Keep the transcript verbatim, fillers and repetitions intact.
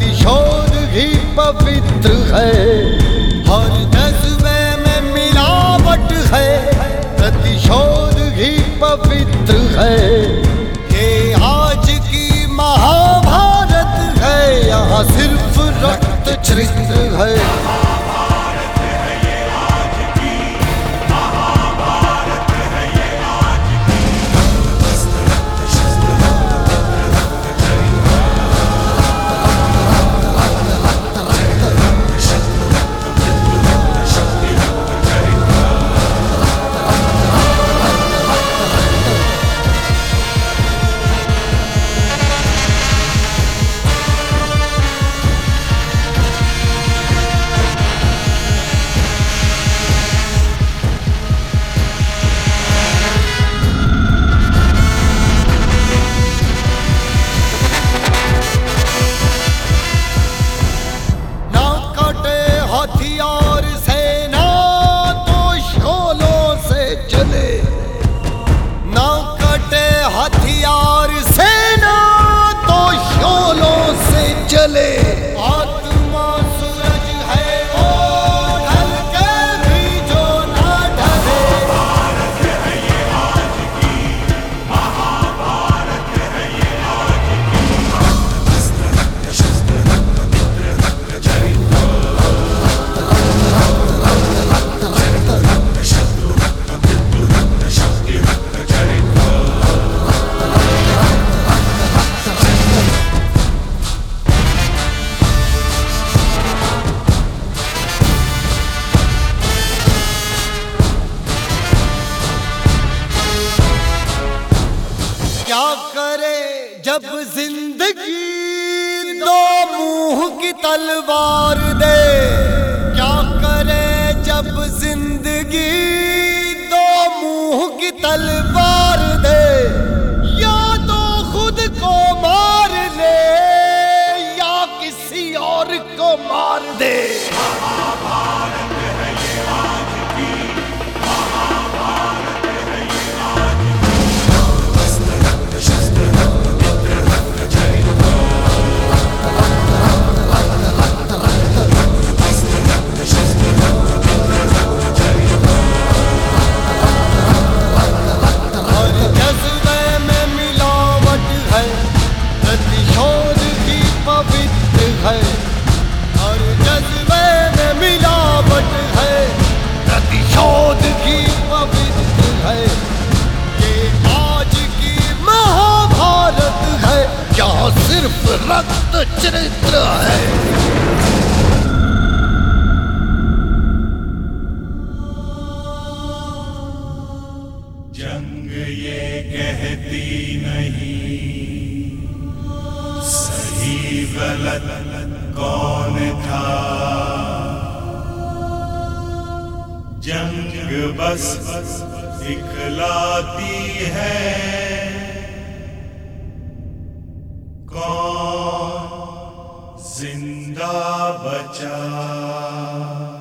प्रतिशोध ही पवित्र है, हर जज्बे में मिलावट है, प्रतिशोध ही पवित्र है। ये आज की महाभारत है, यहाँ सिर्फ रक्त चरित्र है। हथियार सेना तो शोलों से चले, ना कटे हथियार सेना तो शोलों से चले। आत्मा सूरज है वो ढल के भी जो ना ढले। महाभारत है ये आज की, महाभारत है ये आज की। अस्त्र रक्त शस्त्र रक्त मित्र रक्त चरित्र, क्या करे जब जिंदगी दो मुंह की तलवार दे, क्या करे जब जिंदगी दो मुंह की तलवार दे। या तो खुद को मार ले या किसी और को मार दे। महाभारत है ये आज की, महाभारत है ये आज की। अस्त्र रक्त शस्त्र रक्त मित्र रक्त चरित्र, अस्त्र रक्त शस्त्र रक्त मित्र रक्त चरित्र। हर जज्बे में मिलावट है, प्रतिशोध भी पवित्र है। हर जज्बे में मिलावट है, प्रतिशोध भी पवित्र है। ये आज की महाभारत है, यहाँ सिर्फ रक्त चरित्र है। जंग ये कहती नहीं सही गलत कौन था, जंग बस दिखलाती है कौन जिंदा बचा।